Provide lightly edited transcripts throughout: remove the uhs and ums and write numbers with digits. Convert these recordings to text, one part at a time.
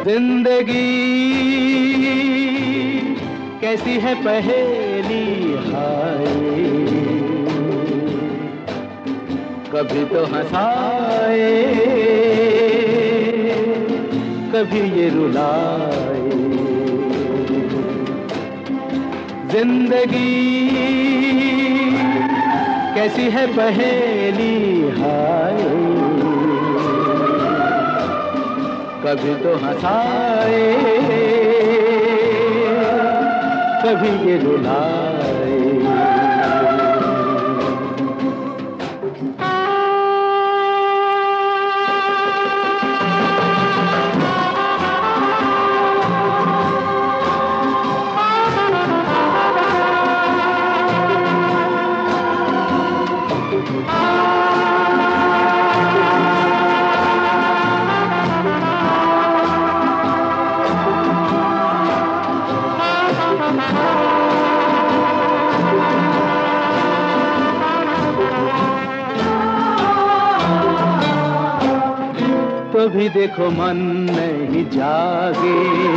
जिंदगी कैसी है पहेली हाय, कभी तो हंसाए कभी ये रुलाए। जिंदगी कैसी है पहेली हाय, कभी तो हंसाए कभी ये रुलाए। तो भी देखो मन नहीं जागे,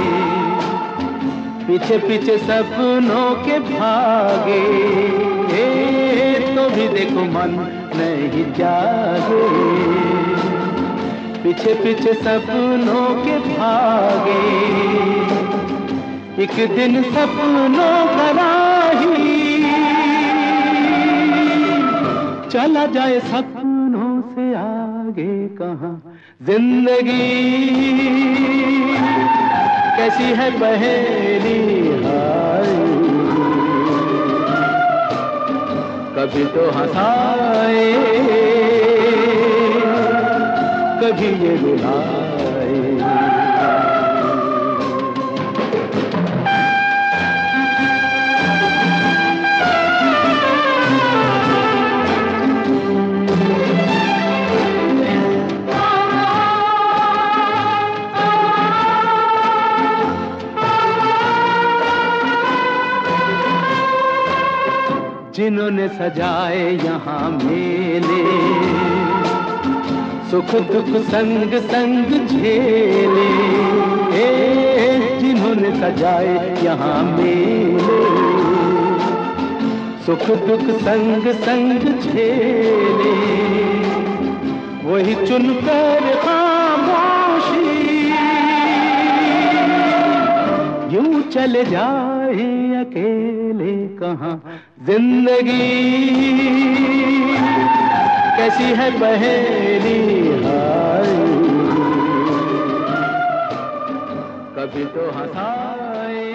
पीछे पीछे सपनों के भागे। तो भी देखो मन नहीं जागे, पीछे पीछे सपनों के भागे। एक दिन सपनों का राही चला जाए सपनों से आगे कहाँ। जिंदगी कैसी है पहेली हाय, कभी तो हंसाए कभी ये रुलाए। जिन्होंने सजाए यहाँ मेले, सुख दुख संग संग झेले। जिन्होंने सजाए यहाँ मेले, सुख दुख संग संग झेले। वही चुनकर खामोशी यूं चले जाए अकेले कहाँ। जिंदगी कैसी है पहेली हाय, कभी तो हंसाए